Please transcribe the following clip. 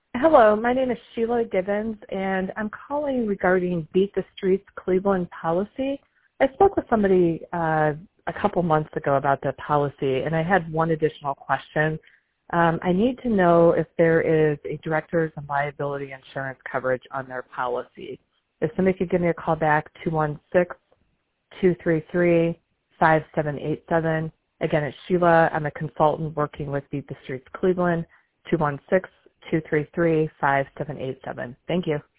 Hello, my name is Sheila Gibbons, and I'm calling regarding Beat the Streets Cleveland policy. I spoke with somebody a couple months ago about the policy, and I had one additional question. I need to know if there is a director's and liability insurance coverage on their policy. If somebody could give me a call back, 216-233-5787. Again, it's Sheila. I'm a consultant working with Beat the Streets Cleveland, 216-233-5787. Thank you.